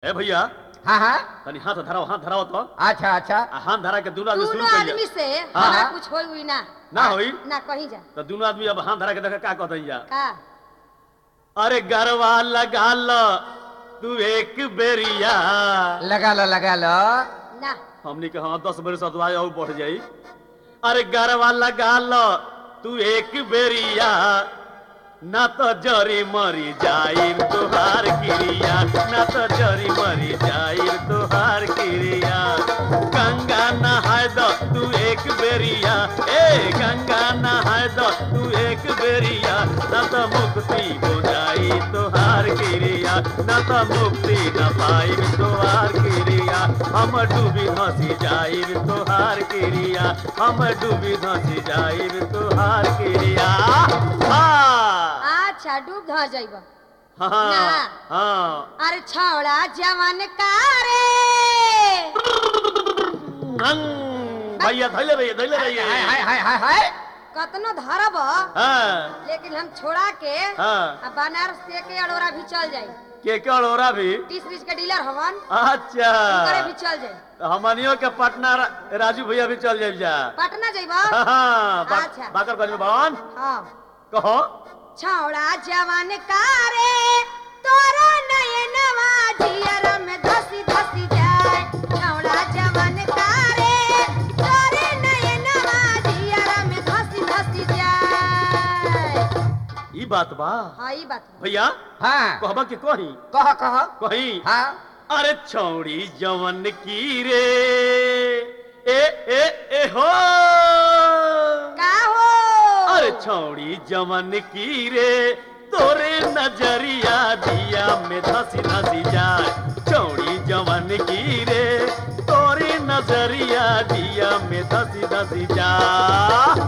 ए भैया हाँ हाँ तनी हाथ धराओ तो अच्छा अच्छा हाथ धरा के दोनों आदमी शुरू दोनों करिए आदमी से हाँ। हमारा कुछ होई हुई ना ना होई ना कहीं जा तो दोनों आदमी अब हाथ धरा के देख का कहते हैं का अरे गरवा लगा लो तू एक बेरिया लगा लो ना हमनी के हाँ 10 बरस अदवाई और बढ़ जाई अरे गरवा लगा लो तू एक बेरिया ना तो जरी मरी जाई तुहार क्रिया ना तो जरी मरी जाई तुहार क्रिया गंगा नहाय दो तू एक बेरिया ए गंगा नहाय दो तू एक बेरिया ना तो मुक्ति हो जाई तुहार क्रिया ना तो मुक्ति न पाई तुहार क्रिया हम डूबी धसी जाई तुहार क्रिया हम डूबी धसी जाई तुहार क्रिया अच्छा डूब ध जाइब हाँ ना। हाँ अरे छौड़ा जवान का रे भैया धैले रहिए हाय हाय हाय हाय हाय कतनो धरब हाँ लेकिन हम छोड़ा के हाँ अब बनारस से के अड़ोरा भी चल जाई के कड़ोरा भी 30-20 के डीलर हवन अच्छा करे भी चल जाई हमनियों के पटना राजू भैया भी चल जाए जा पटना जाइब हाँ, अच्छा। बाकरगंज में भवन हाँ कहो छौड़ा जवान का रे तोरा नयनवा जियर में धसी धसी जाए छौड़ा जवान का रे तोरे नयनवा जियर में धसी धसी जाए ई बात बा हाँ ई बात बा। भैया हाँ कहबा के कही कह कही हाँ अरे छौड़ी जवन की रे ए हो का हो अरे छौड़ी जवन की रे तोरे नजरिया दिया में धसी धसी जाए छौड़ी जवन की रे तोरे नजरिया दिया में धसी धसी जा